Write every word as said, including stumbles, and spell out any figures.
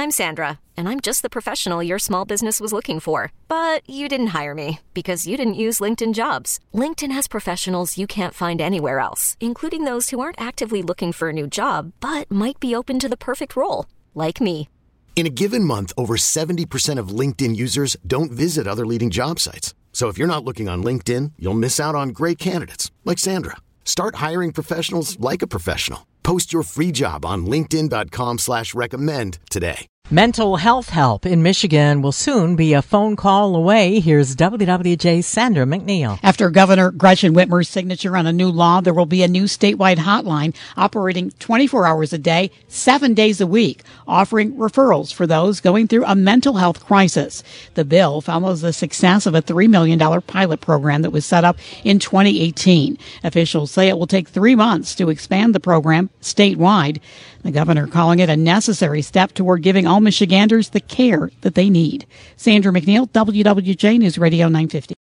I'm Sandra, and I'm just the professional your small business was looking for. But you didn't hire me because you didn't use LinkedIn Jobs. LinkedIn has professionals you can't find anywhere else, including those who aren't actively looking for a new job, but might be open to the perfect role, like me. In a given month, over seventy percent of LinkedIn users don't visit other leading job sites. So if you're not looking on LinkedIn, you'll miss out on great candidates like Sandra. Start hiring professionals like a professional. Post your free job on linkedin.com slash recommend today. Mental health help in Michigan will soon be a phone call away. Here's W W J's Sandra McNeil. After Governor Gretchen Whitmer's signature on a new law, there will be a new statewide hotline operating twenty-four hours a day, seven days a week, offering referrals for those going through a mental health crisis. The bill follows the success of a three million dollars pilot program that was set up in twenty eighteen. Officials say it will take three months to expand the program statewide. The governor calling it a necessary step toward giving all Michiganders the care that they need. Sandra McNeil, W W J News Radio nine fifty.